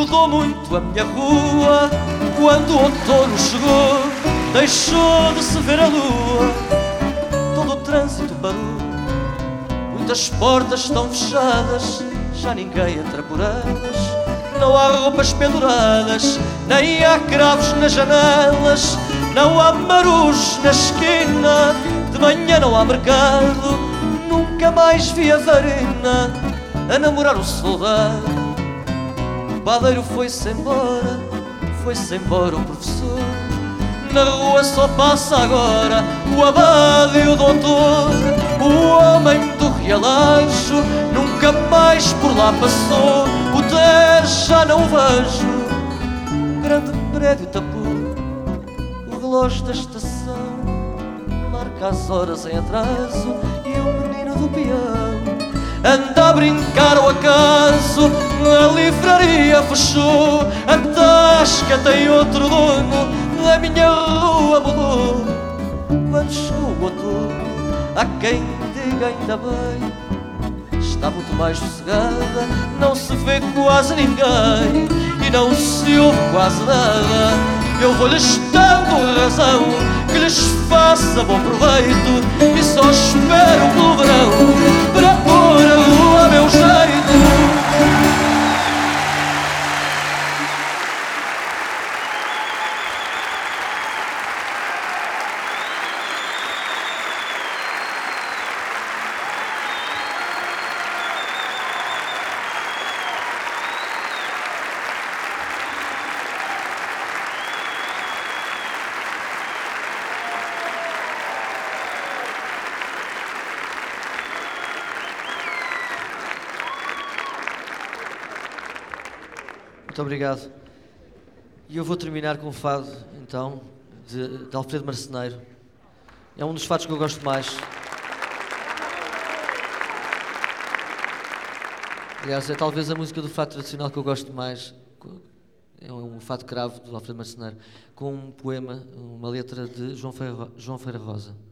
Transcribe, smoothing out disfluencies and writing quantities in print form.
mudou muito a minha rua. Quando o outono chegou, deixou de se ver a lua. Todo o trânsito parou, muitas portas estão fechadas, já ninguém entra por elas. Não há roupas penduradas, nem há cravos nas janelas. Não há marujos na esquina, de manhã não há mercado. Nunca mais vi a varina a namorar o soldado. O padeiro foi-se embora o professor. Na rua só passa agora o abade e o doutor. O homem do relógio nunca mais por lá passou. O Ter já não o vejo. Um grande prédio tapou o relógio da estação, marca as horas em atraso. E o menino do peão anda a brincar ao acaso. A livraria fechou, a tasca tem outro dono. A minha rua mudou. Quando chegou o outono, há quem diga ainda bem, está muito mais sossegada. Não se vê quase ninguém e não se ouve quase nada. Eu vou-lhes dando razão, que lhes faça bom proveito, e só espero pelo verão para pôr a rua a meu jeito. Muito obrigado. E eu vou terminar com um fado, então, de Alfredo Marceneiro. É um dos fados que eu gosto mais. Aliás, é talvez a música do fado tradicional que eu gosto mais. É um fado cravo do Alfredo Marceneiro, com um poema, uma letra de João Feira Rosa.